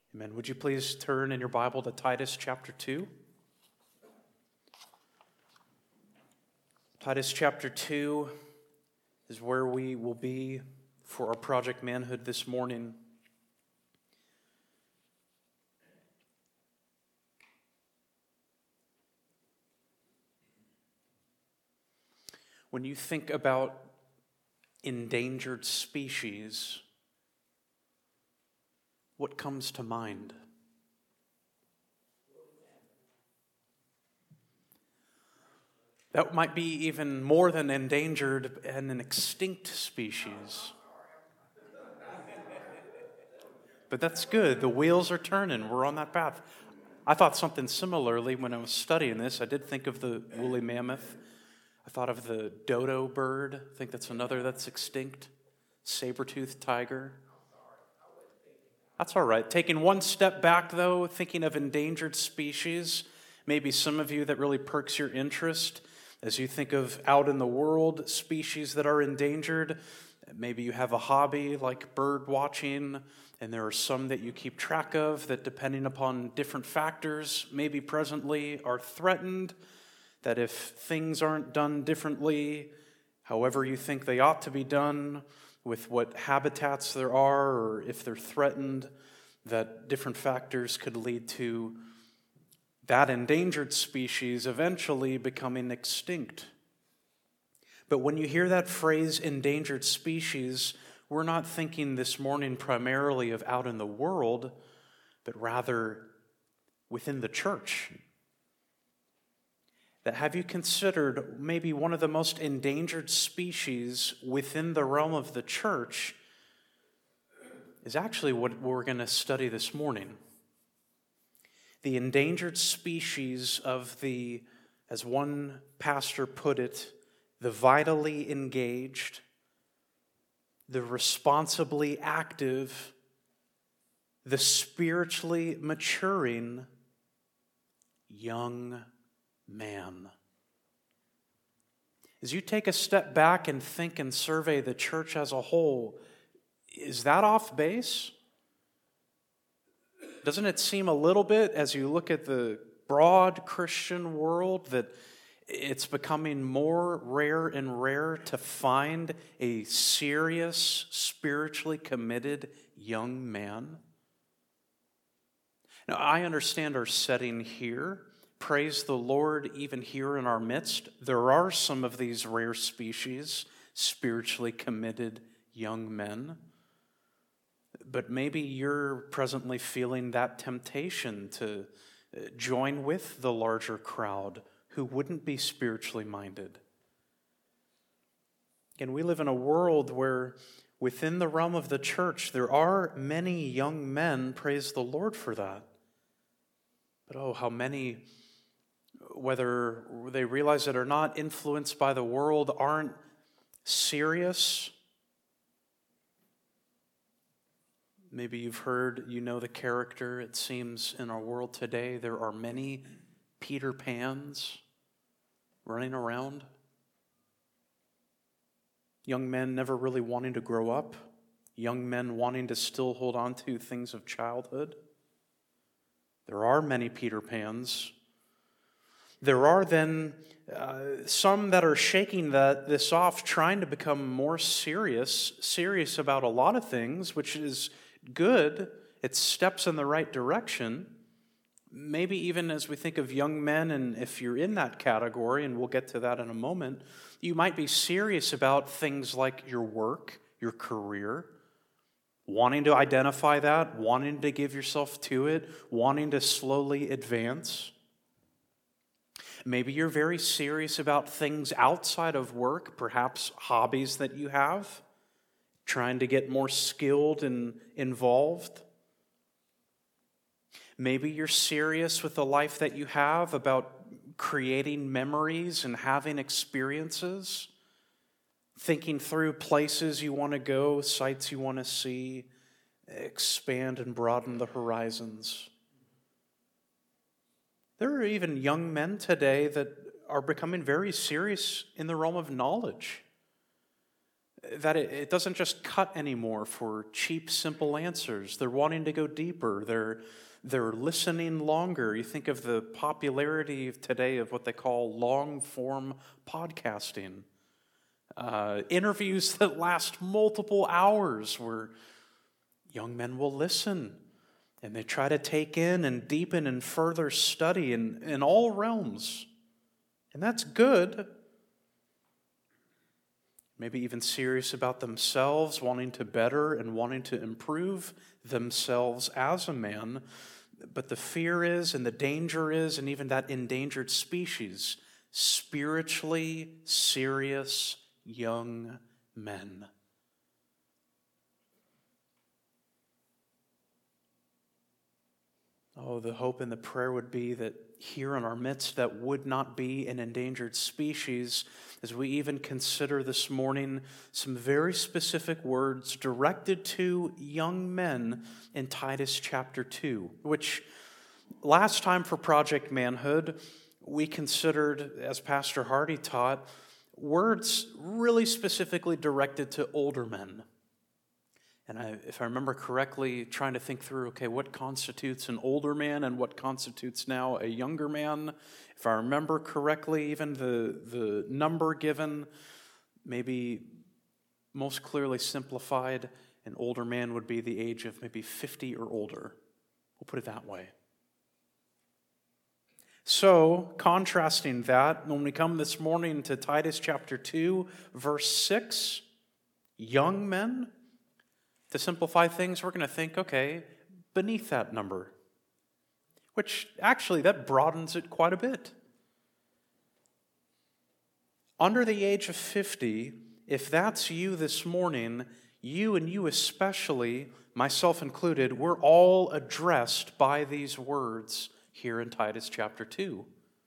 Amen. Would you please turn in your Bible to Titus chapter 2? Titus chapter 2 is where we will be for our Project Manhood this morning. When you think about endangered species, what comes to mind? That might be even more than endangered and an extinct species. But that's good. The wheels are turning. We're on that path. I thought something similarly when I was studying this. I did think of the woolly mammoth. I thought of the dodo bird. I think that's another that's extinct. Saber-toothed tiger. That's all right. Taking one step back, though, thinking of endangered species, maybe some of you that really perks your interest as you think of out in the world, species that are endangered. Maybe you have a hobby like bird watching, and there are some that you keep track of that, depending upon different factors, maybe presently are threatened, that if things aren't done differently, however you think they ought to be done, with what habitats there are, or if they're threatened, that different factors could lead to that endangered species eventually becoming extinct. But when you hear that phrase, endangered species, we're not thinking this morning primarily of out in the world, but rather within the church. That have you considered maybe one of the most endangered species within the realm of the church is actually what we're going to study this morning. The endangered species of the, as one pastor put it, the vitally engaged, the responsibly active, the spiritually maturing young man. As you take a step back and think and survey the church as a whole, is that off base? Doesn't it seem a little bit, as you look at the broad Christian world, that it's becoming more rare and rare to find a serious, spiritually committed young man? Now, I understand our setting here. Praise the Lord, even here in our midst, there are some of these rare species, spiritually committed young men. But maybe you're presently feeling that temptation to join with the larger crowd who wouldn't be spiritually minded. And we live in a world where within the realm of the church, there are many young men, praise the Lord for that. But oh, how many, whether they realize it or not, influenced by the world, aren't serious. Maybe you've heard, you know the character. It seems in our world today there are many Peter Pans running around. Young men never really wanting to grow up. Young men wanting to still hold on to things of childhood. There are many Peter Pans. There are then some that are shaking this off, trying to become more serious about a lot of things, which is good. It steps in the right direction. Maybe even as we think of young men, and if you're in that category, and we'll get to that in a moment, you might be serious about things like your work, your career, wanting to identify that, wanting to give yourself to it, wanting to slowly advance. Maybe you're very serious about things outside of work, perhaps hobbies that you have, trying to get more skilled and involved. Maybe you're serious with the life that you have about creating memories and having experiences, thinking through places you want to go, sights you want to see, expand and broaden the horizons. There are even young men today that are becoming very serious in the realm of knowledge. that it doesn't just cut anymore for cheap, simple answers. They're wanting to go deeper. They're listening longer. You think of the popularity of today of what they call long-form podcasting. Interviews that last multiple hours where young men will listen and they try to take in and deepen and further study in all realms. And that's good. Maybe even serious about themselves, wanting to better and wanting to improve themselves as a man. But the fear is, and the danger is, and even that endangered species, spiritually serious young men. Oh, the hope and the prayer would be that here in our midst that would not be an endangered species, as we even consider this morning some very specific words directed to young men in Titus chapter 2, which last time for Project Manhood, we considered, as Pastor Hardy taught, words really specifically directed to older men. And if I remember correctly, trying to think through, okay, what constitutes an older man and what constitutes now a younger man? If I remember correctly, even the number given, maybe most clearly simplified, an older man would be the age of maybe 50 or older. We'll put it that way. So, contrasting that, when we come this morning to Titus chapter 2, verse 6, young men, to simplify things, we're going to think, okay, beneath that number, which actually that broadens it quite a bit. Under the age of 50, if that's you this morning, you and you especially, myself included, we're all addressed by these words here in Titus chapter 2.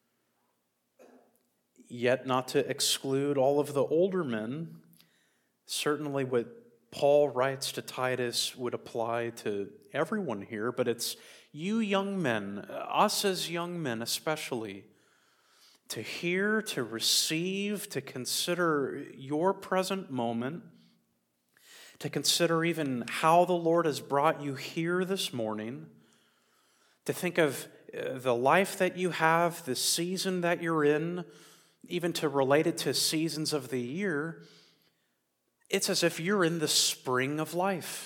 Yet not to exclude all of the older men, certainly what Paul writes to Titus would apply to everyone here, but it's you young men, us as young men especially, to hear, to receive, to consider your present moment, to consider even how the Lord has brought you here this morning, to think of the life that you have, the season that you're in, even to relate it to seasons of the year. It's as if you're in the spring of life.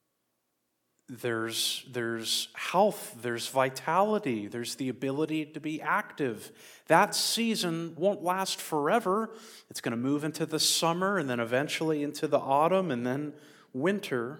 There's health, there's vitality, there's the ability to be active. That season won't last forever. It's going to move into the summer and then eventually into the autumn and then winter.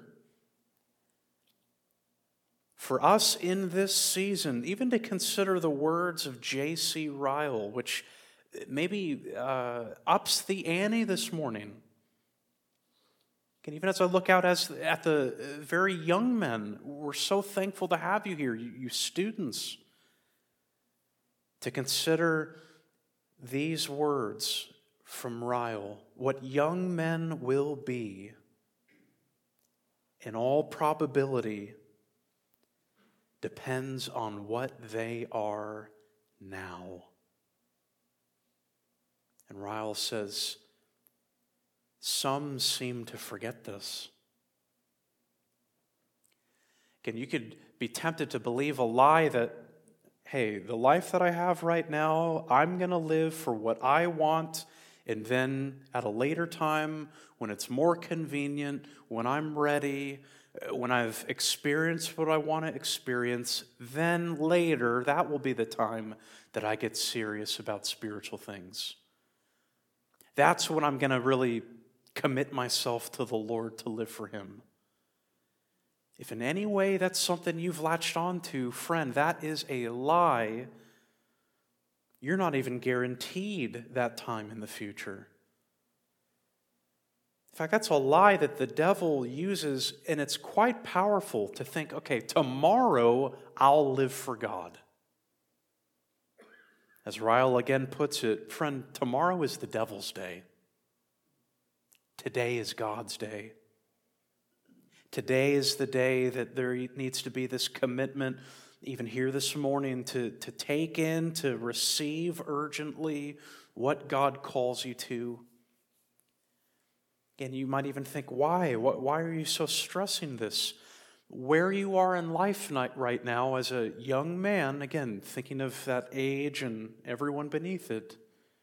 For us in this season, even to consider the words of J.C. Ryle, which maybe ups the ante this morning. And even as I look out at the very young men, we're so thankful to have you here, you students, to consider these words from Ryle. What young men will be, in all probability, depends on what they are now. And Ryle says, some seem to forget this. Again, you could be tempted to believe a lie that, hey, the life that I have right now, I'm going to live for what I want, and then at a later time, when it's more convenient, when I'm ready, when I've experienced what I want to experience, then later, that will be the time that I get serious about spiritual things. That's when I'm going to really commit myself to the Lord to live for Him. If in any way that's something you've latched on to, friend, that is a lie. You're not even guaranteed that time in the future. In fact, that's a lie that the devil uses, and it's quite powerful to think, okay, tomorrow I'll live for God. As Ryle again puts it, friend, tomorrow is the devil's day. Today is God's day. Today is the day that there needs to be this commitment, even here this morning, to take in, to receive urgently what God calls you to. And you might even think, why? Why are you so stressing this? Where you are in life right now as a young man, again, thinking of that age and everyone beneath it,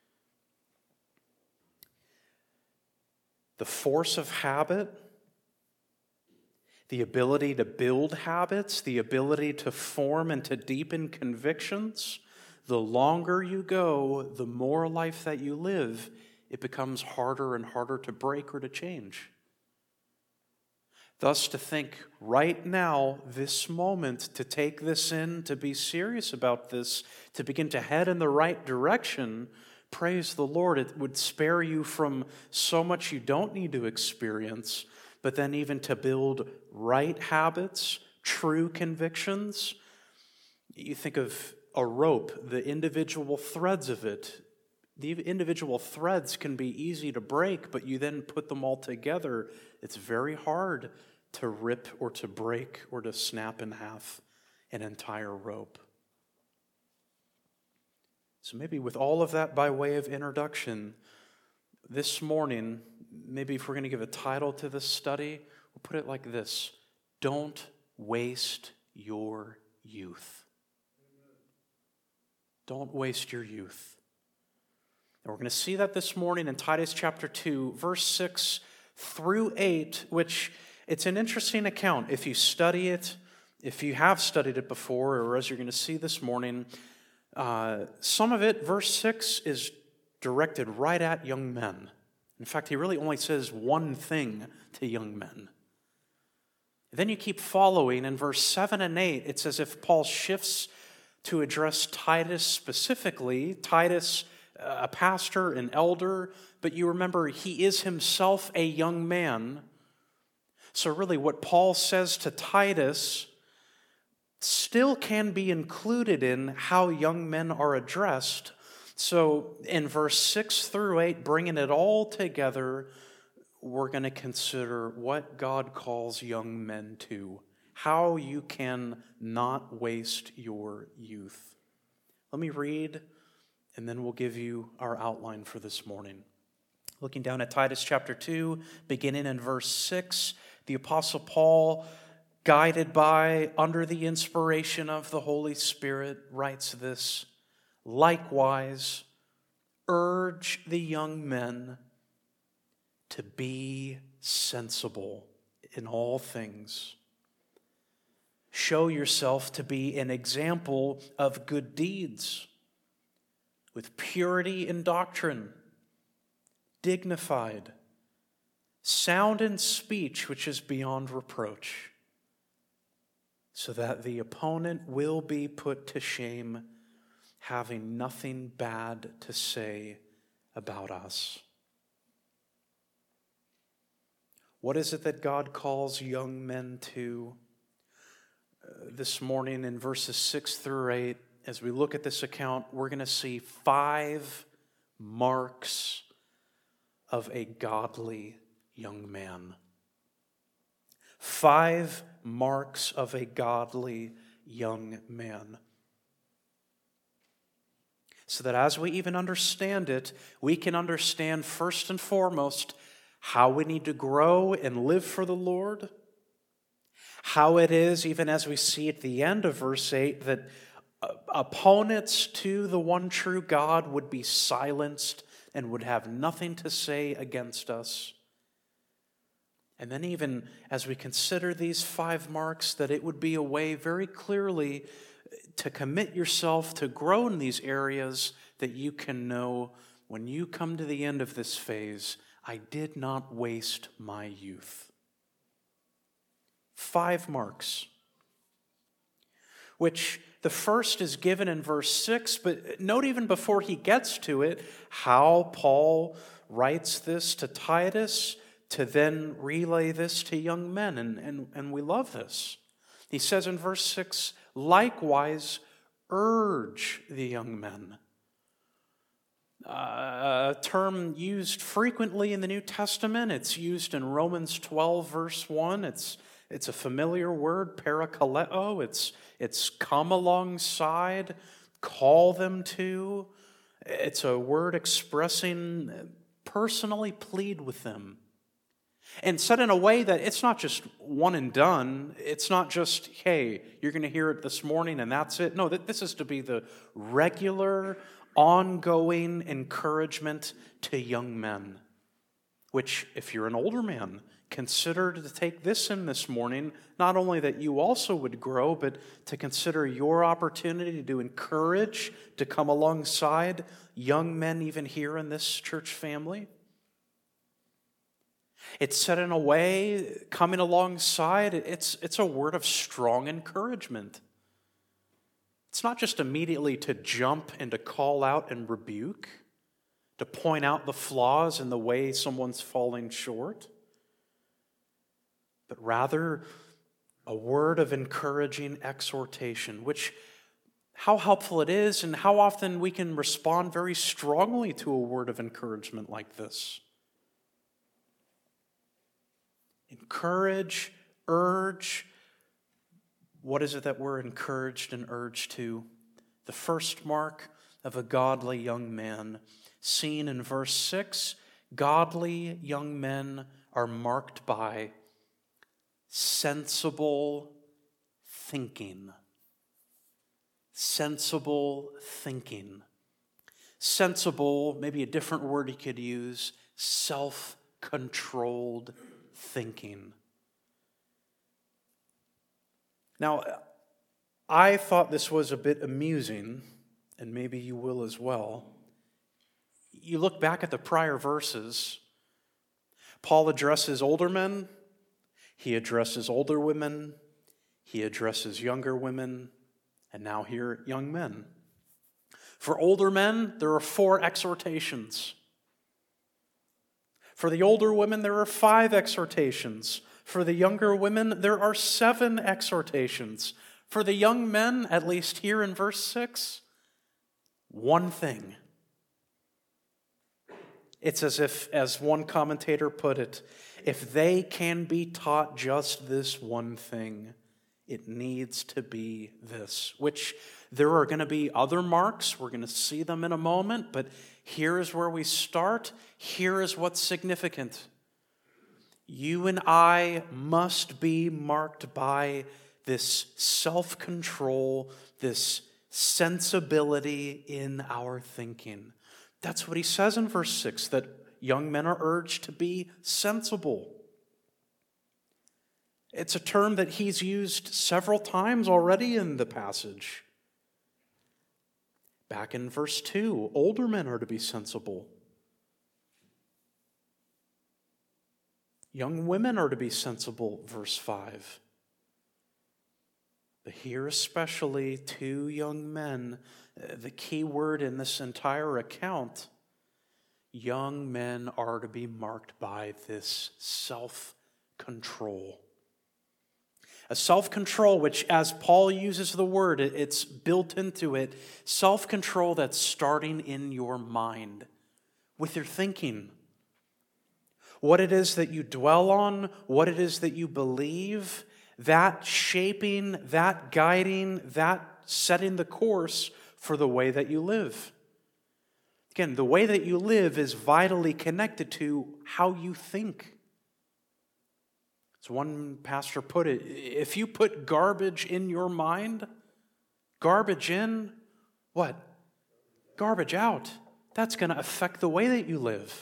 the force of habit, the ability to build habits, the ability to form and to deepen convictions, the longer you go, the more life that you live, it becomes harder and harder to break or to change. Thus, to think right now, this moment, to take this in, to be serious about this, to begin to head in the right direction, praise the Lord, it would spare you from so much you don't need to experience, but then even to build right habits, true convictions. You think of a rope, the individual threads of it. The individual threads can be easy to break, but you then put them all together. It's very hard to rip or to break or to snap in half an entire rope. So maybe with all of that by way of introduction, this morning, maybe if we're going to give a title to this study, we'll put it like this: Don't waste your youth. Don't waste your youth. And we're going to see that this morning in Titus chapter 2, verse 6 through 8, which it's an interesting account. If you study it, if you have studied it before, or as you're going to see this morning, some of it, verse 6, is directed right at young men. In fact, he really only says one thing to young men. Then you keep following, in verse 7 and 8, it's as if Paul shifts to address Titus specifically. Titus, a pastor, an elder, but you remember he is himself a young man. So really what Paul says to Titus still can be included in how young men are addressed. So in verse 6 through 8, bringing it all together, we're going to consider what God calls young men to, how you can not waste your youth. Let me read, and then we'll give you our outline for this morning. Looking down at Titus chapter 2, beginning in verse 6, the Apostle Paul, guided by, under the inspiration of the Holy Spirit, writes this: Likewise, urge the young men to be sensible in all things. Show yourself to be an example of good deeds, with purity in doctrine, dignified, sound in speech which is beyond reproach, so that the opponent will be put to shame, having nothing bad to say about us. What is it that God calls young men to? This morning in verses 6 through 8, as we look at this account, we're going to see 5 marks of a godly young man. 5 marks of a godly young man. So that as we even understand it, we can understand first and foremost how we need to grow and live for the Lord. How it is, even as we see at the end of verse 8, that opponents to the one true God would be silenced and would have nothing to say against us. And then even as we consider these 5 marks, that it would be a way very clearly to commit yourself to grow in these areas, that you can know when you come to the end of this phase, I did not waste my youth. 5 marks, which the first is given in verse 6, but note even before he gets to it, how Paul writes this to Titus to then relay this to young men, and we love this. He says in verse 6, likewise, urge the young men. A term used frequently in the New Testament. It's used in Romans 12, verse 1. It's a familiar word, parakaleo. It's come alongside, call them to. It's a word expressing personally plead with them. And said in a way that it's not just one and done. It's not just, hey, you're going to hear it this morning and that's it. No, this is to be the regular, ongoing encouragement to young men. Which, if you're an older man, consider to take this in this morning, not only that you also would grow, but to consider your opportunity to encourage, to come alongside young men even here in this church family. It's said in a way, coming alongside, it's a word of strong encouragement. It's not just immediately to jump and to call out and rebuke, to point out the flaws in the way someone's falling short, but rather a word of encouraging exhortation, which how helpful it is and how often we can respond very strongly to a word of encouragement like this. Encourage, urge. What is it that we're encouraged and urged to? The first mark of a godly young man, seen in verse 6, godly young men are marked by sensible thinking. Sensible thinking. Sensible, maybe a different word you could use, self-controlled thinking. Now, I thought this was a bit amusing, and maybe you will as well. You look back at the prior verses, Paul addresses older men, he addresses older women, he addresses younger women, and now here, young men. For older men, there are 4 exhortations. For the older women, there are 5 exhortations. For the younger women, there are 7 exhortations. For the young men, at least here in verse 6, 1 thing. It's as if, as one commentator put it, if they can be taught just this one thing, it needs to be this, which there are going to be other marks. We're going to see them in a moment, but here is where we start. Here is what's significant. You and I must be marked by this self-control, this sensibility in our thinking. That's what he says in verse 6, that young men are urged to be sensible. It's a term that he's used several times already in the passage. Back in verse 2, older men are to be sensible. Young women are to be sensible, verse 5. But here especially, 2 young men, the key word in this entire account, young men are to be marked by this self-control. A self-control which, as Paul uses the word, it's built into it, self-control that's starting in your mind, with your thinking. What it is that you dwell on, what it is that you believe, that shaping, that guiding, that setting the course for the way that you live. Again, the way that you live is vitally connected to how you think. As one pastor put it, if you put garbage in your mind, garbage in, what? Garbage out. That's going to affect the way that you live.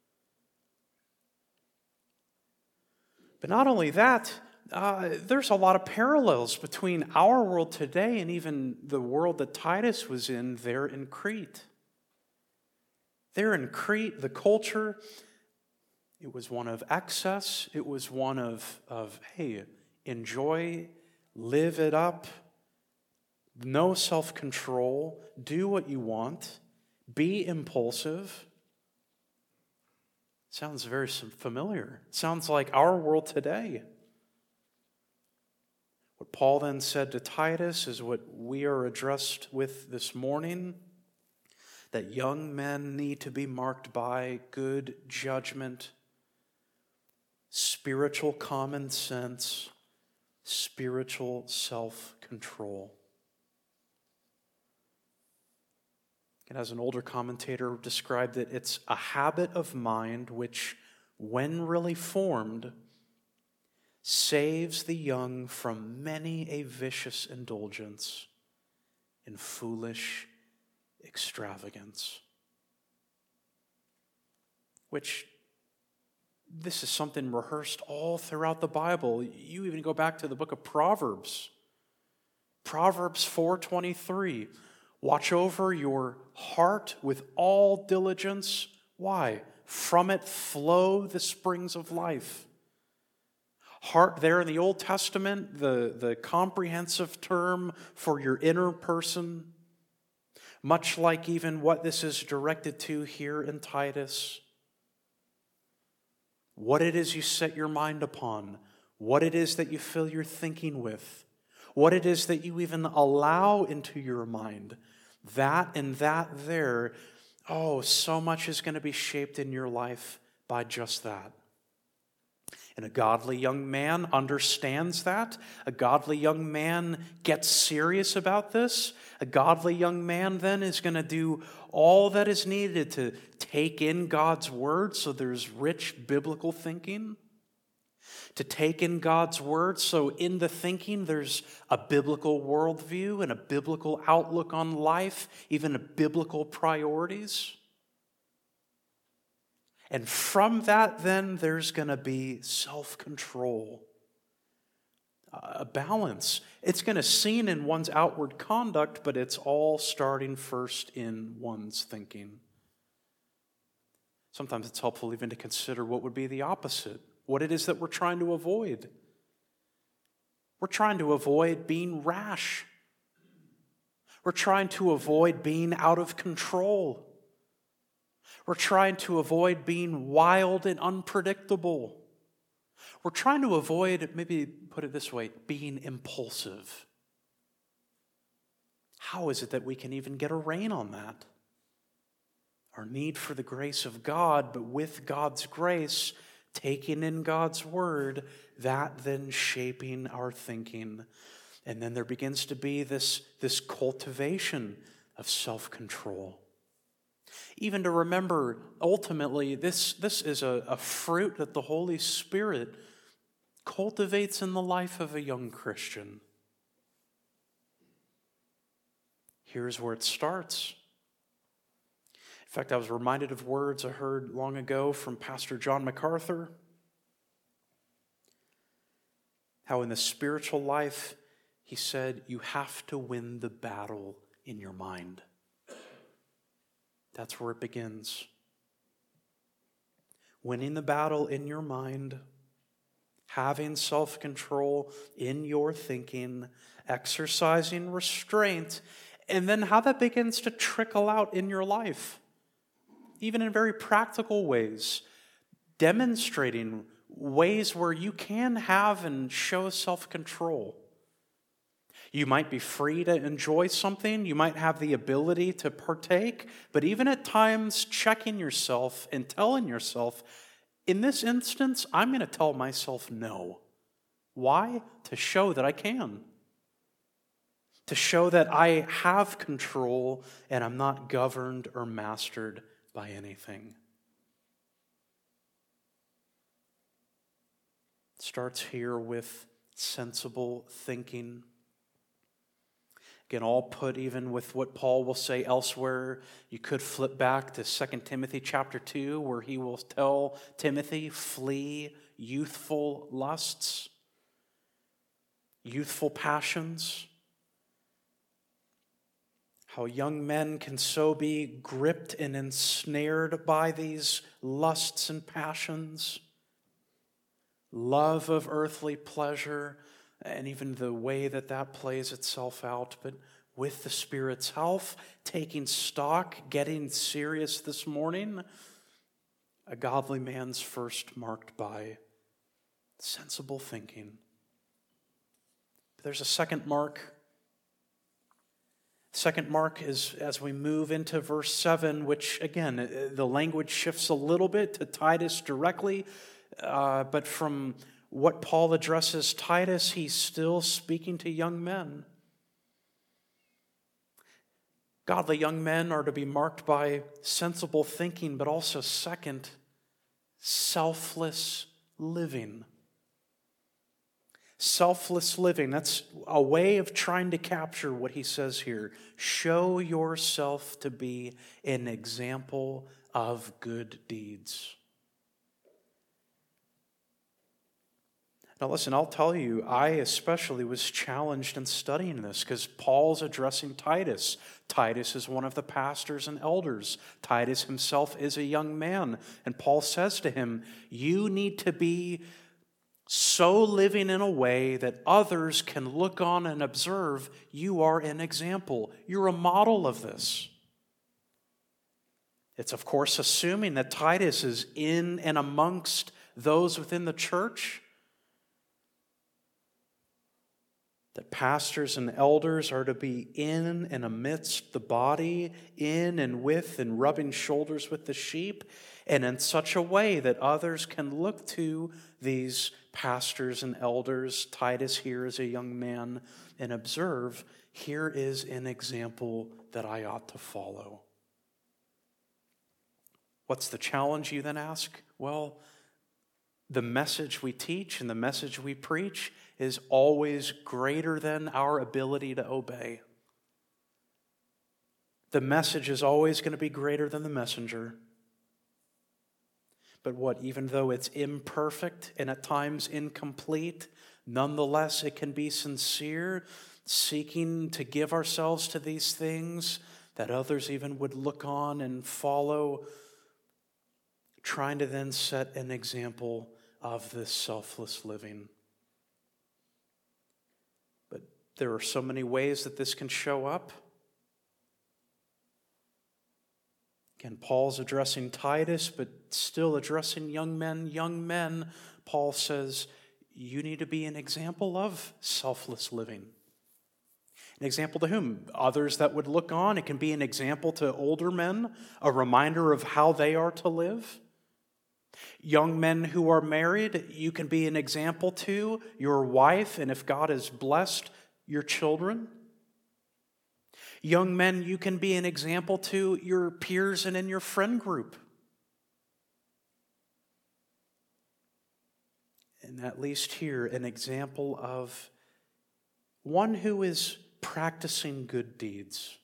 But not only that, there's a lot of parallels between our world today and even the world that Titus was in there in Crete. There in Crete, the culture, it was one of excess. It was one of hey, enjoy, live it up, no self-control, do what you want, be impulsive. Sounds very familiar. Sounds like our world today. What Paul then said to Titus is what we are addressed with this morning, that young men need to be marked by good judgment, spiritual common sense, spiritual self-control. And as an older commentator described it, it's a habit of mind which when really formed, saves the young from many a vicious indulgence in foolish extravagance. Which, this is something rehearsed all throughout the Bible. You even go back to the book of Proverbs. Proverbs 4:23. Watch over your heart with all diligence. Why? From it flow the springs of life. Heart there in the Old Testament, the comprehensive term for your inner person, much like even what this is directed to here in Titus. What it is you set your mind upon, what it is that you fill your thinking with, what it is that you even allow into your mind, that and that there, so much is going to be shaped in your life by just that. And a godly young man understands that. A godly young man gets serious about this. A godly young man then is going to do all that is needed to take in God's word, so there's rich biblical thinking. To take in God's word, so in the thinking there's a biblical worldview and a biblical outlook on life, even a biblical priorities. And from that, then, there's going to be self-control, a balance. It's going to seen in one's outward conduct, but it's all starting first in one's thinking. Sometimes it's helpful even to consider what would be the opposite, what it is that we're trying to avoid. We're trying to avoid being rash. We're trying to avoid being out of control. We're trying to avoid being wild and unpredictable. We're trying to avoid, maybe put it this way, being impulsive. How is it that we can even get a rein on that? Our need for the grace of God, but with God's grace, taking in God's word, that then shaping our thinking. And then there begins to be this cultivation of self-control. Even to remember, ultimately, this is a fruit that the Holy Spirit cultivates in the life of a young Christian. Here's where it starts. In fact, I was reminded of words I heard long ago from Pastor John MacArthur. How in the spiritual life, he said, you have to win the battle in your mind. That's where it begins. Winning the battle in your mind, having self-control in your thinking, exercising restraint, and then how that begins to trickle out in your life, even in very practical ways, demonstrating ways where you can have and show self-control. You might be free to enjoy something. You might have the ability to partake. But even at times, checking yourself and telling yourself, in this instance, I'm going to tell myself no. Why? To show that I can. To show that I have control and I'm not governed or mastered by anything. It starts here with sensible thinking. Again, all put even with what Paul will say elsewhere. You could flip back to 2 Timothy chapter 2, where he will tell Timothy, flee youthful lusts, youthful passions. How young men can so be gripped and ensnared by these lusts and passions, love of earthly pleasure, and even the way that plays itself out. But with the Spirit's help, taking stock, getting serious this morning, a godly man's first marked by sensible thinking. But there's a second mark. Second mark is as we move into verse 7, which again, the language shifts a little bit to Titus directly, but from what Paul addresses Titus, he's still speaking to young men. Godly young men are to be marked by sensible thinking, but also second, selfless living. Selfless living, that's a way of trying to capture what he says here. Show yourself to be an example of good deeds. Now listen, I'll tell you, I especially was challenged in studying this because Paul's addressing Titus. Titus is one of the pastors and elders. Titus himself is a young man. And Paul says to him, you need to be so living in a way that others can look on and observe you are an example. You're a model of this. It's of course assuming that Titus is in and amongst those within the church. That pastors and elders are to be in and amidst the body, in and with and rubbing shoulders with the sheep, and in such a way that others can look to these pastors and elders. Titus here is a young man, and observe, here is an example that I ought to follow. What's the challenge, you then ask? Well, the message we teach and the message we preach is always greater than our ability to obey. The message is always going to be greater than the messenger. But what, even though it's imperfect and at times incomplete, nonetheless it can be sincere, seeking to give ourselves to these things that others even would look on and follow, trying to then set an example of this selfless living. But there are so many ways that this can show up. Again, Paul's addressing Titus, but still addressing young men. Young men, Paul says, you need to be an example of selfless living. An example to whom? Others that would look on. It can be an example to older men, a reminder of how they are to live. Young men who are married, you can be an example to your wife, and if God has blessed, your children. Young men, you can be an example to your peers and in your friend group. And at least here, an example of one who is practicing good deeds.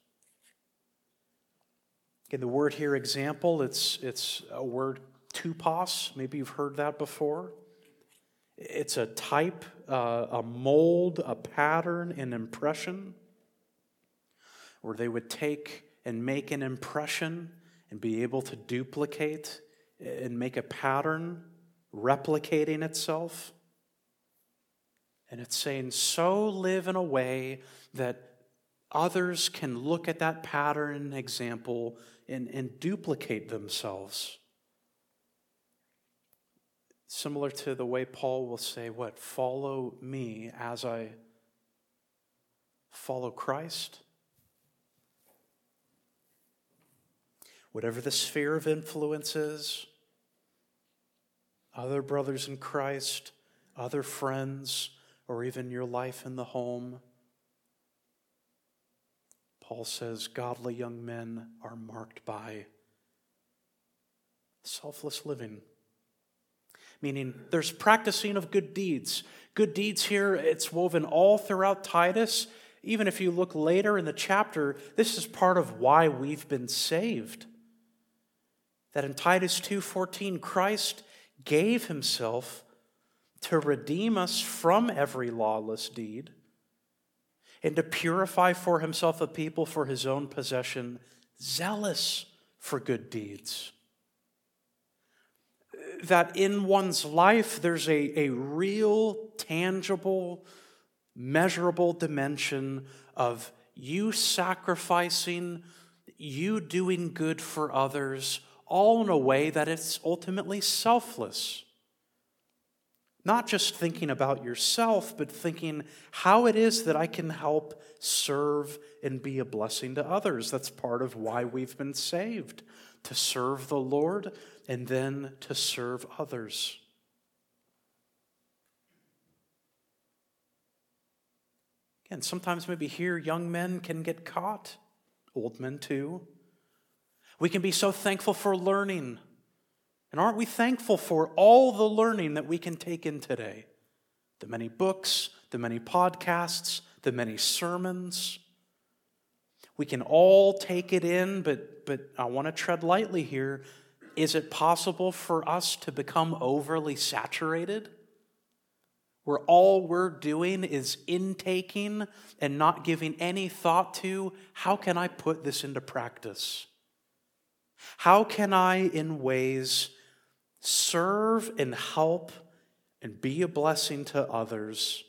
Again, the word here, example, it's a word tupos. Maybe you've heard that before. It's a type, a mold, a pattern, an impression, where they would take and make an impression and be able to duplicate and make a pattern replicating itself. And it's saying, so live in a way that others can look at that pattern and example and duplicate themselves. Similar to the way Paul will say, what? Follow me as I follow Christ. Whatever the sphere of influence is, other brothers in Christ, other friends, or even your life in the home, Paul says godly young men are marked by selfless living. Meaning there's practicing of good deeds. Good deeds here, it's woven all throughout Titus. Even if you look later in the chapter, this is part of why we've been saved. That in Titus 2:14, Christ gave himself to redeem us from every lawless deed and to purify for himself a people for his own possession, zealous for good deeds. That in one's life there's a real, tangible, measurable dimension of you sacrificing, you doing good for others, all in a way that it's ultimately selfless. Not just thinking about yourself, but thinking how it is that I can help serve and be a blessing to others. That's part of why we've been saved, to serve the Lord and then to serve others. Again, sometimes maybe here young men can get caught, old men too. We can be so thankful for learning And aren't we thankful for all the learning that we can take in today? The many books, the many podcasts, the many sermons. We can all take it in, but I want to tread lightly here. Is it possible for us to become overly saturated, where all we're doing is intaking and not giving any thought to, how can I put this into practice? How can I, in ways, serve and help and be a blessing to others?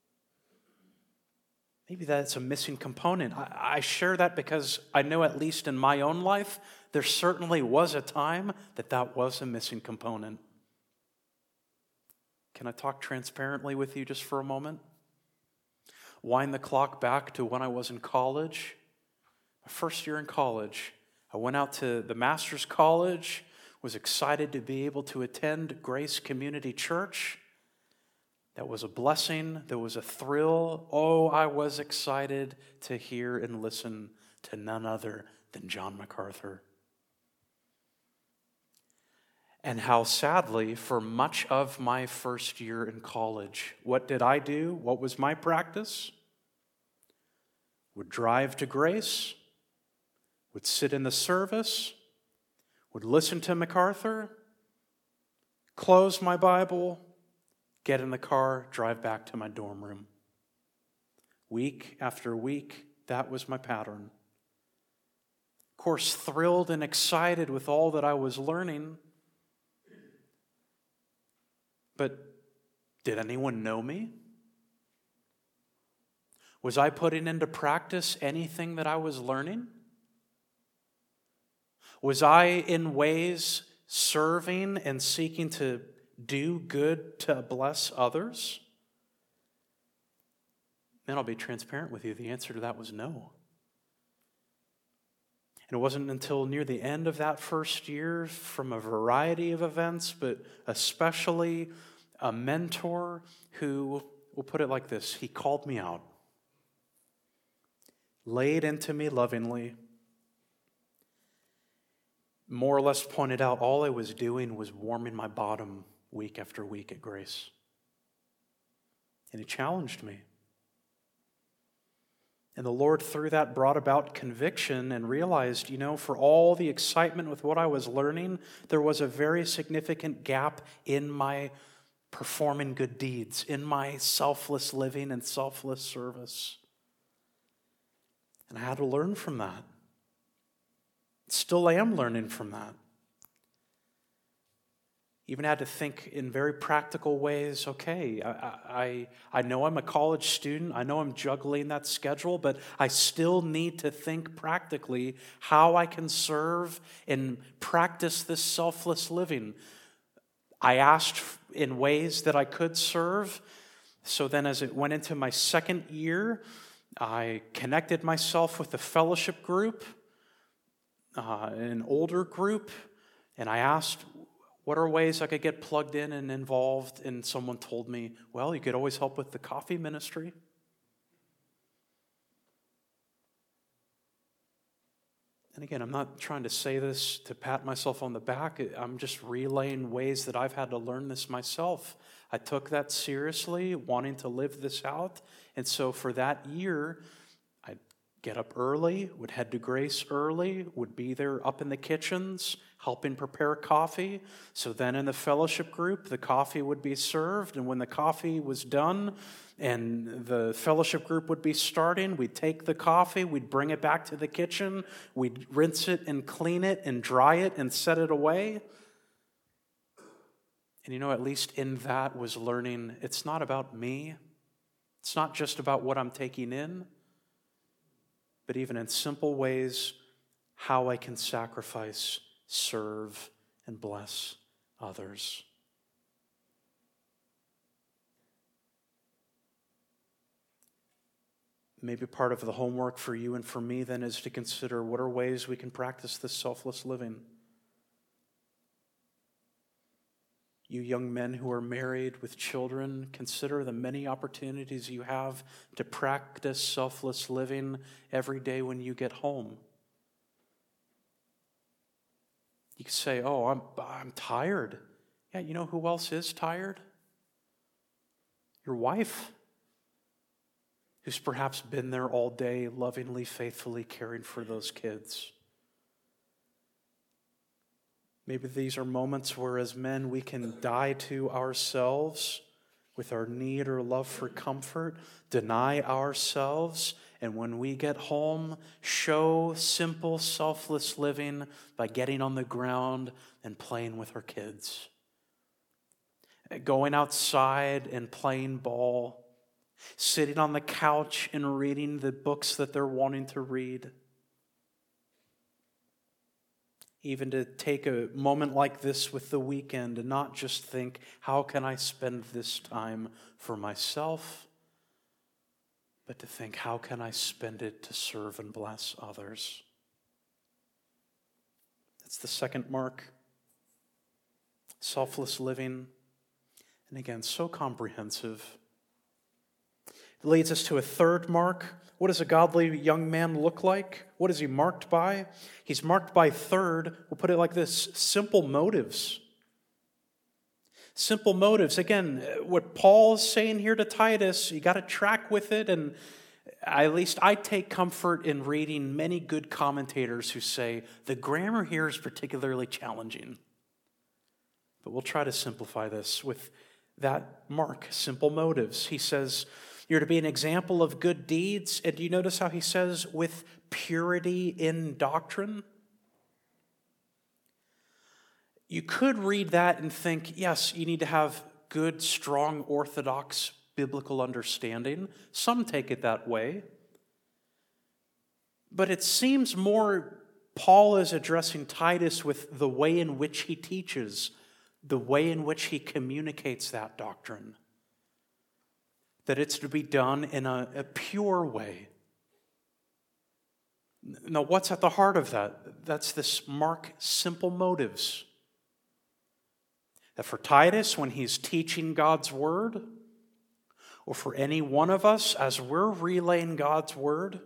Maybe that's a missing component. I share that because I know, at least in my own life, there certainly was a time that was a missing component. Can I talk transparently with you just for a moment? Wind the clock back to when I was in college. My first year in college, I went out to the Master's College, was excited to be able to attend Grace Community Church. That was a blessing. There was a thrill. Oh, I was excited to hear and listen to none other than John MacArthur. And how sadly, for much of my first year in college, what did I do? What was my practice? Would drive to Grace, would sit in the service, would listen to MacArthur, close my Bible, get in the car, drive back to my dorm room. Week after week, that was my pattern. Of course, thrilled and excited with all that I was learning. But did anyone know me? Was I putting into practice anything that I was learning? Was I in ways serving and seeking to do good to bless others? Then I'll be transparent with you. The answer to that was no. And it wasn't until near the end of that first year, from a variety of events, but especially a mentor who, we'll put it like this, he called me out, laid into me lovingly, more or less pointed out all I was doing was warming my bottom week after week at Grace. And he challenged me. And the Lord, through that, brought about conviction and realized, for all the excitement with what I was learning, there was a very significant gap in my performing good deeds, in my selfless living and selfless service. And I had to learn from that. Still am learning from that. Even had to think in very practical ways, okay, I know I'm a college student, I know I'm juggling that schedule, but I still need to think practically how I can serve and practice this selfless living. I asked in ways that I could serve, so then as it went into my second year, I connected myself with a fellowship group, an older group, and I asked, what are ways I could get plugged in and involved? And someone told me, well, you could always help with the coffee ministry. And again, I'm not trying to say this to pat myself on the back. I'm just relaying ways that I've had to learn this myself. I took that seriously, wanting to live this out. And so for that year, I'd get up early, would head to Grace early, would be there up in the kitchens, helping prepare coffee. So then in the fellowship group, the coffee would be served. And when the coffee was done and the fellowship group would be starting, we'd take the coffee, we'd bring it back to the kitchen, we'd rinse it and clean it and dry it and set it away. And at least in that was learning, it's not about me. It's not just about what I'm taking in, but even in simple ways, how I can sacrifice, serve, and bless others. Maybe part of the homework for you and for me then is to consider what are ways we can practice this selfless living. You young men who are married with children, consider the many opportunities you have to practice selfless living every day when you get home. You could say, oh, I'm tired. Yeah, you know who else is tired? Your wife, who's perhaps been there all day, lovingly, faithfully caring for those kids. Maybe these are moments where as men we can die to ourselves with our need or love for comfort, deny ourselves, and when we get home, show simple, selfless living by getting on the ground and playing with our kids. Going outside and playing ball, sitting on the couch and reading the books that they're wanting to read. Even to take a moment like this with the weekend and not just think, how can I spend this time for myself? But to think, how can I spend it to serve and bless others? That's the second mark. Selfless living. And again, so comprehensive. It leads us to a third mark. What does a godly young man look like? What is he marked by? He's marked by, third, we'll put it like this, simple motives. Simple motives. Again, what Paul's saying here to Titus, you got to track with it, and at least I take comfort in reading many good commentators who say the grammar here is particularly challenging. But we'll try to simplify this with that mark, simple motives. He says, you're to be an example of good deeds. And do you notice how he says, with purity in doctrine? You could read that and think, yes, you need to have good, strong, orthodox biblical understanding. Some take it that way. But it seems more Paul is addressing Titus with the way in which he teaches, the way in which he communicates that doctrine. That it's to be done in a pure way. Now, what's at the heart of that? That's this mark, simple motives. That for Titus, when he's teaching God's word, or for any one of us as we're relaying God's word,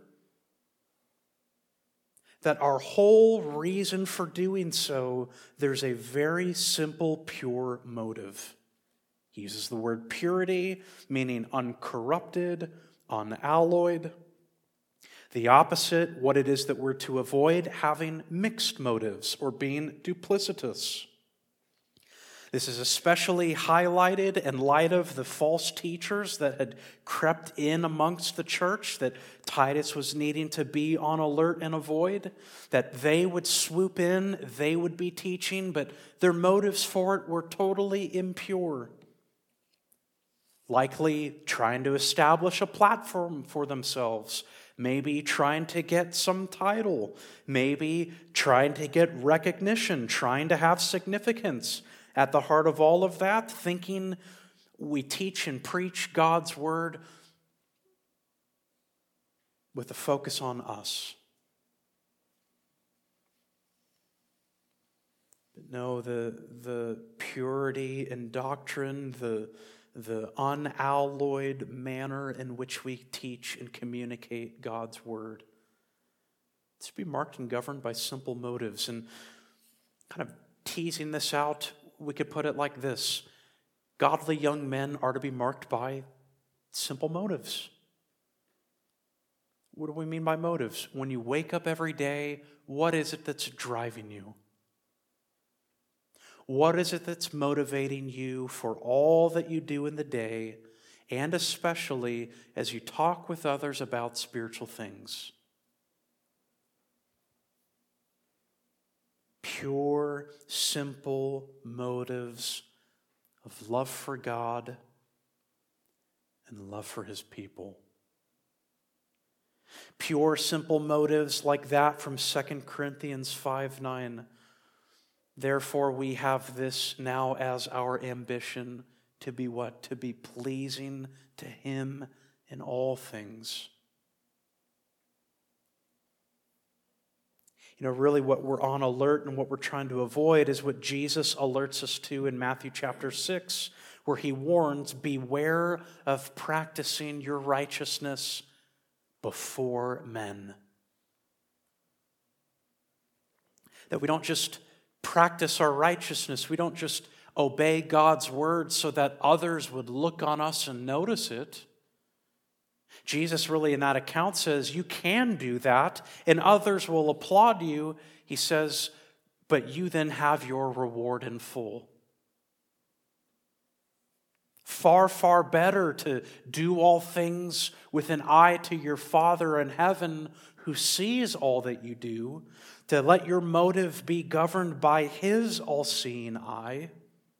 that our whole reason for doing so, there's a very simple, pure motive. He uses the word purity, meaning uncorrupted, unalloyed. The opposite, what it is that we're to avoid, having mixed motives or being duplicitous. This is especially highlighted in light of the false teachers that had crept in amongst the church that Titus was needing to be on alert and avoid, that they would swoop in, they would be teaching, but their motives for it were totally impure. Likely trying to establish a platform for themselves, maybe trying to get some title, maybe trying to get recognition, trying to have significance. At the heart of all of that, thinking we teach and preach God's word with a focus on us. But no, the purity in doctrine, the unalloyed manner in which we teach and communicate God's word, it's to be marked and governed by simple motives. And kind of teasing this out, we could put it like this. Godly young men are to be marked by simple motives. What do we mean by motives? When you wake up every day, what is it that's driving you? What is it that's motivating you for all that you do in the day, and especially as you talk with others about spiritual things? Pure, simple motives of love for God and love for his people. Pure, simple motives like that from 2 Corinthians 5:9. Therefore we have this now as our ambition, to be what? To be pleasing to him in all things. You know, really what we're on alert and what we're trying to avoid is what Jesus alerts us to in Matthew chapter 6, where he warns, beware of practicing your righteousness before men. That we don't just practice our righteousness. We don't just obey God's word so that others would look on us and notice it. Jesus really in that account says you can do that and others will applaud you. He says, but you then have your reward in full. Far, far better to do all things with an eye to your Father in heaven who sees all that you do, to let your motive be governed by His all-seeing eye,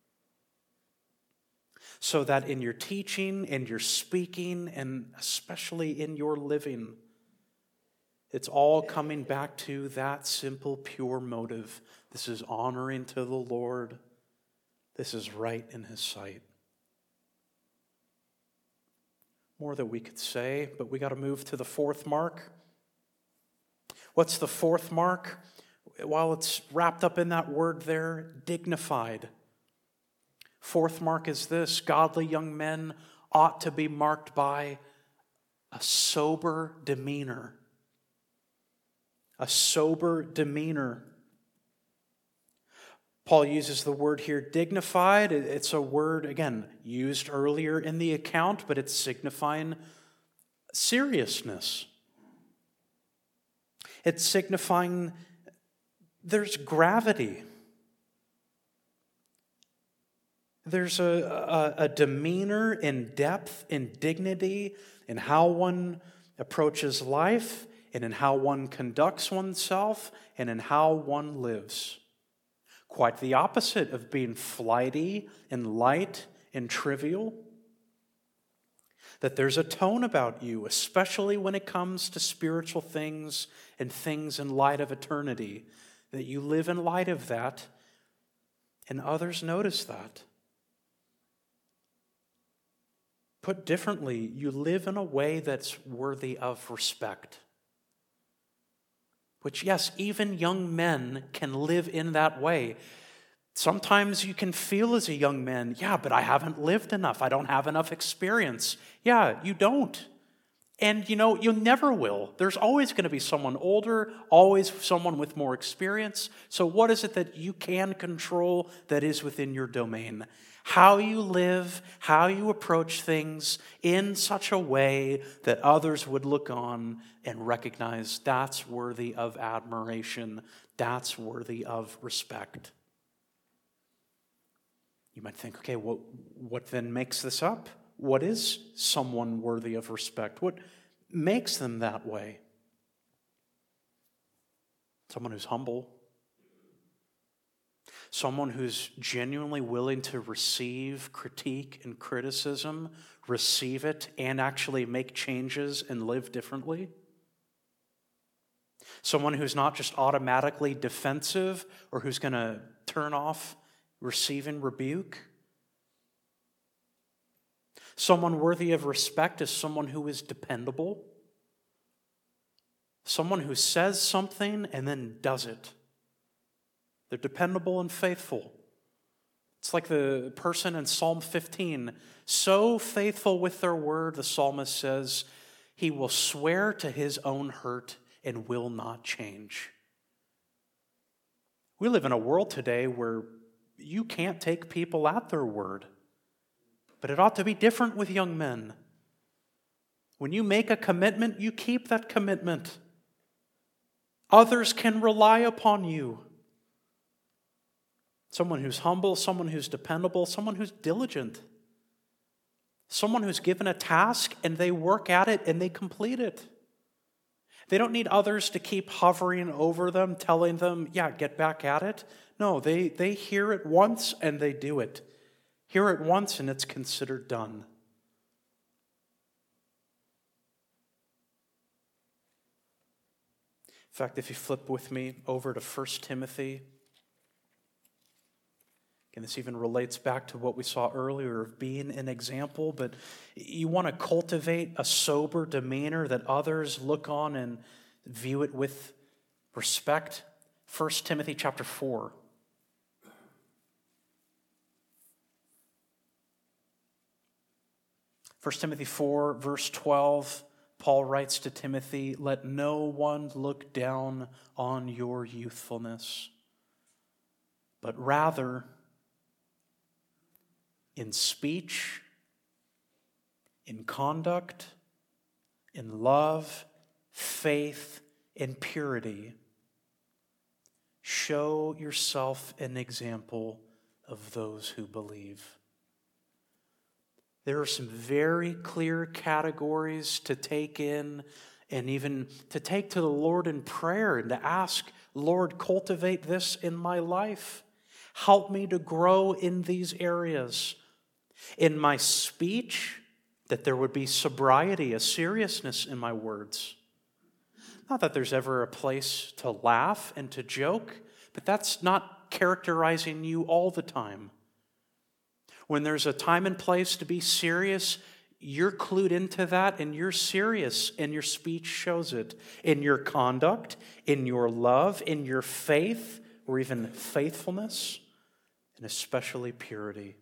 so that in your teaching and your speaking, and especially in your living, it's all coming back to that simple, pure motive. This is honoring to the Lord. This is right in His sight. More that we could say, but we got to move to the fourth mark. What's the fourth mark? Well, it's wrapped up in that word there, dignified. Fourth mark is this: godly young men ought to be marked by a sober demeanor. A sober demeanor. Paul uses the word here, dignified. It's a word, again, used earlier in the account, but it's signifying seriousness. It's signifying there's gravity. There's a demeanor in depth, in dignity, in how one approaches life, and in how one conducts oneself, and in how one lives. Quite the opposite of being flighty and light and trivial. That there's a tone about you, especially when it comes to spiritual things and things in light of eternity, that you live in light of that, and others notice that. Put differently, you live in a way that's worthy of respect. Which, yes, even young men can live in that way. Sometimes you can feel as a young man, yeah, but I haven't lived enough. I don't have enough experience. Yeah, you don't. And you never will. There's always going to be someone older, always someone with more experience. So what is it that you can control that is within your domain? How you live, how you approach things in such a way that others would look on and recognize that's worthy of admiration, that's worthy of respect. You might think, okay, what then makes this up? What is someone worthy of respect? What makes them that way? Someone who's humble. Someone who's genuinely willing to receive critique and criticism, receive it, and actually make changes and live differently. Someone who's not just automatically defensive or who's going to turn off receiving rebuke. Someone worthy of respect is someone who is dependable. Someone who says something and then does it. They're dependable and faithful. It's like the person in Psalm 15, so faithful with their word, the psalmist says, he will swear to his own hurt and will not change. We live in a world today where you can't take people at their word, but it ought to be different with young men. When you make a commitment, you keep that commitment. Others can rely upon you. Someone who's humble, someone who's dependable, someone who's diligent. Someone who's given a task and they work at it and they complete it. They don't need others to keep hovering over them, telling them, yeah, get back at it. No, they hear it once and they do it. Hear it once and it's considered done. In fact, if you flip with me over to 1 Timothy, and this even relates back to what we saw earlier of being an example, but you want to cultivate a sober demeanor that others look on and view it with respect. 1 Timothy chapter 4. First Timothy 4, verse 12, Paul writes to Timothy, let no one look down on your youthfulness. but rather in speech, in conduct, in love, faith, and purity, show yourself an example of those who believe. There are some very clear categories to take in and even to take to the Lord in prayer and to ask, Lord, cultivate this in my life. Help me to grow in these areas. In my speech, that there would be sobriety, a seriousness in my words. Not that there's ever a place to laugh and to joke, but that's not characterizing you all the time. When there's a time and place to be serious, you're clued into that and you're serious, and your speech shows it. In your conduct, in your love, in your faith, or even faithfulness, and especially purity.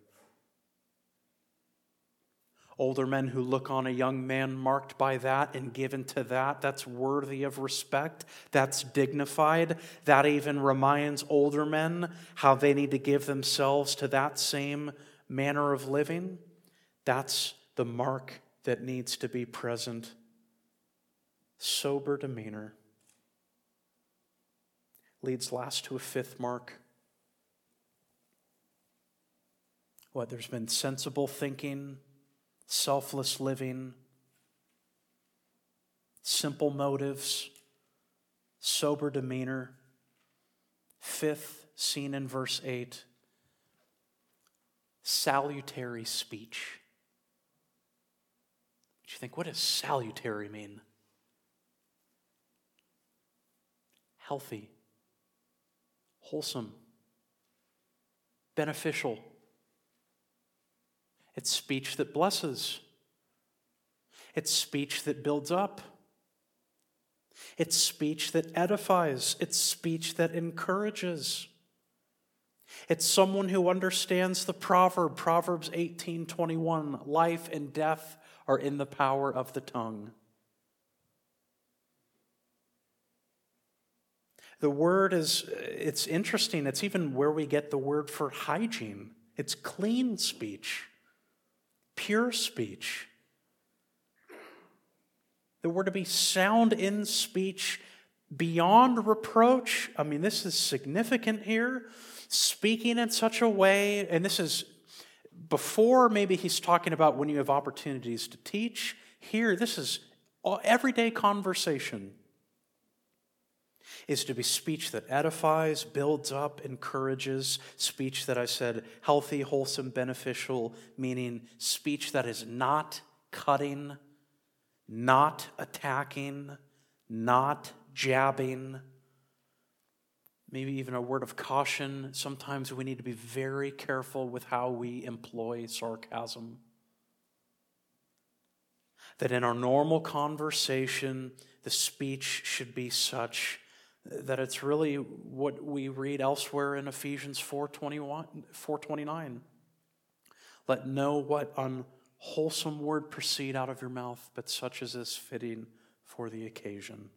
Older men who look on a young man marked by that and given to that, that's worthy of respect, that's dignified. That even reminds older men how they need to give themselves to that same manner of living. That's the mark that needs to be present. Sober demeanor. Leads last to a fifth mark. There's been sensible thinking, selfless living, simple motives, sober demeanor. Fifth, seen in verse 8, salutary speech. You think, what does salutary mean? Healthy, wholesome, beneficial. It's speech that blesses. It's speech that builds up. It's speech that edifies. It's speech that encourages. It's someone who understands the proverb, Proverbs 18:21, life and death are in the power of the tongue. The word it's interesting. It's even where we get the word for hygiene. It's clean speech. Pure speech. The word to be sound in speech beyond reproach. I mean, this is significant here. Speaking in such a way, and this is before maybe he's talking about when you have opportunities to teach. Here, this is everyday conversation. Is to be speech that edifies, builds up, encourages, speech that I said healthy, wholesome, beneficial, meaning speech that is not cutting, not attacking, not jabbing. Maybe even a word of caution. Sometimes we need to be very careful with how we employ sarcasm. That in our normal conversation, the speech should be such that it's really what we read elsewhere in Ephesians 4:29. Let no what unwholesome word proceed out of your mouth, but such as is fitting for the occasion.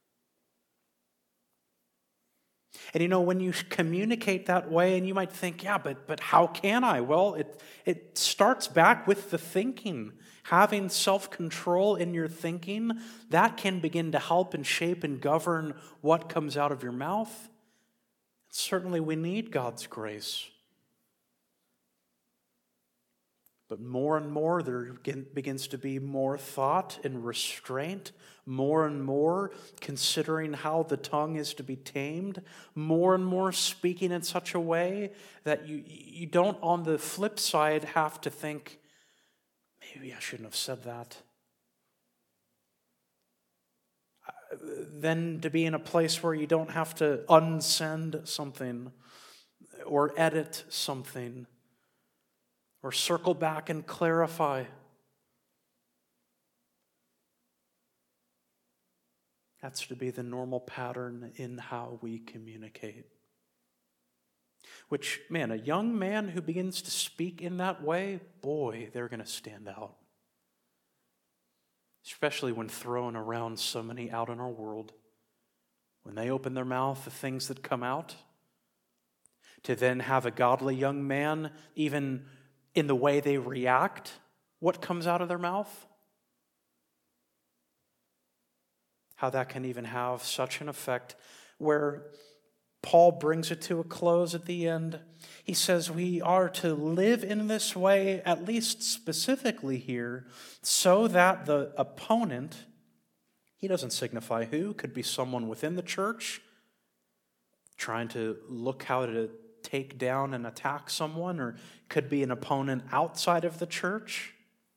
And when you communicate that way, and you might think, yeah, but how can I? Well, it starts back with the thinking. Having self-control in your thinking, that can begin to help and shape and govern what comes out of your mouth. Certainly we need God's grace. But more and more, there begins to be more thought and restraint, more and more considering how the tongue is to be tamed, more and more speaking in such a way that you don't, on the flip side, have to think, maybe I shouldn't have said that. Then to be in a place where you don't have to unsend something or edit something, or circle back and clarify. That's to be the normal pattern in how we communicate. Which, man, a young man who begins to speak in that way, boy, they're going to stand out. Especially when thrown around so many out in our world. When they open their mouth, the things that come out. to then have a godly young man, even in the way they react, what comes out of their mouth? How that can even have such an effect, where Paul brings it to a close at the end. He says we are to live in this way, at least specifically here, so that the opponent, he doesn't signify who, could be someone within the church trying to look how to take down and attack someone, or could be an opponent outside of the church.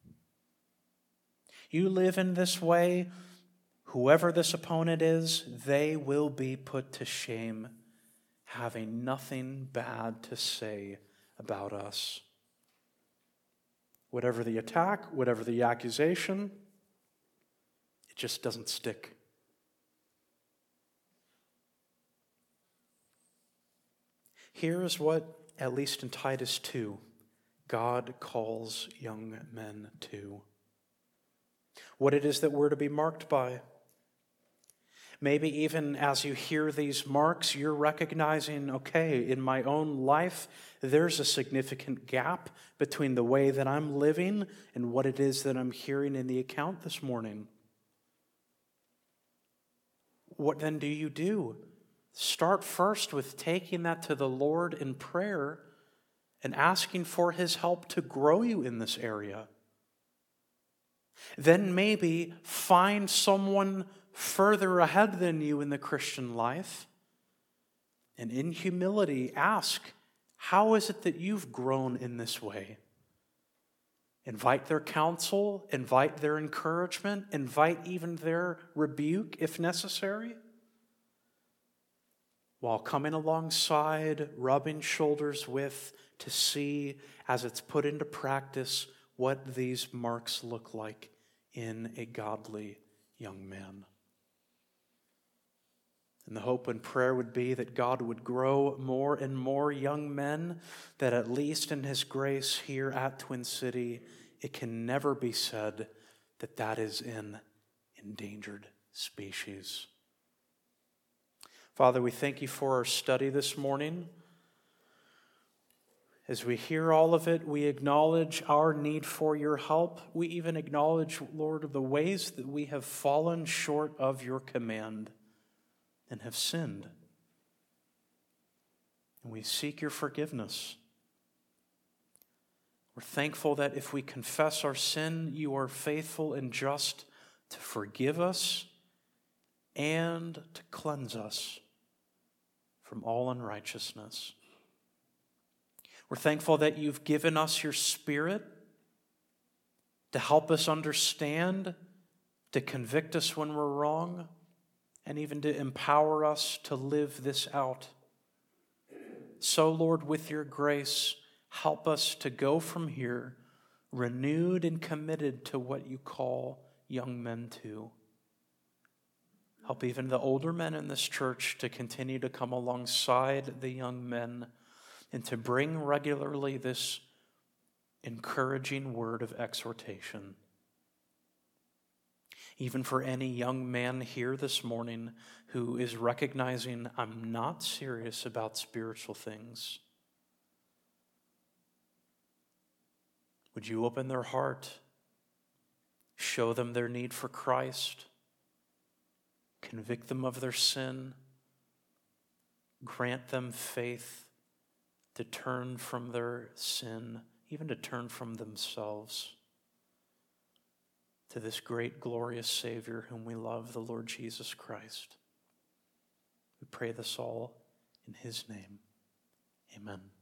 You live in this way, whoever this opponent is, they will be put to shame, having nothing bad to say about us. Whatever the attack, whatever the accusation, it just doesn't stick. Here is what, at least in Titus 2, God calls young men to. What it is that we're to be marked by. Maybe even as you hear these marks, you're recognizing, okay, in my own life, there's a significant gap between the way that I'm living and what it is that I'm hearing in the account this morning. What then do you do? Start first with taking that to the Lord in prayer and asking for His help to grow you in this area. Then maybe find someone further ahead than you in the Christian life, and in humility ask, how is it that you've grown in this way? Invite their counsel, invite their encouragement, invite even their rebuke if necessary, while coming alongside, rubbing shoulders with, to see as it's put into practice what these marks look like in a godly young man. And the hope and prayer would be that God would grow more and more young men, that at least in His grace here at Twin City, it can never be said that that is an endangered species. Father, we thank You for our study this morning. As we hear all of it, we acknowledge our need for Your help. We even acknowledge, Lord, the ways that we have fallen short of Your command and have sinned. And we seek Your forgiveness. We're thankful that if we confess our sin, You are faithful and just to forgive us and to cleanse us from all unrighteousness. We're thankful that You've given us Your Spirit to help us understand, to convict us when we're wrong, and even to empower us to live this out. So, Lord, with Your grace, help us to go from here renewed and committed to what You call young men to. Help even the older men in this church to continue to come alongside the young men and to bring regularly this encouraging word of exhortation. Even for any young man here this morning who is recognizing, I'm not serious about spiritual things, would You open their heart, show them their need for Christ, convict them of their sin, grant them faith to turn from their sin, even to turn from themselves, to this great, glorious Savior whom we love, the Lord Jesus Christ. We pray this all in His name. Amen.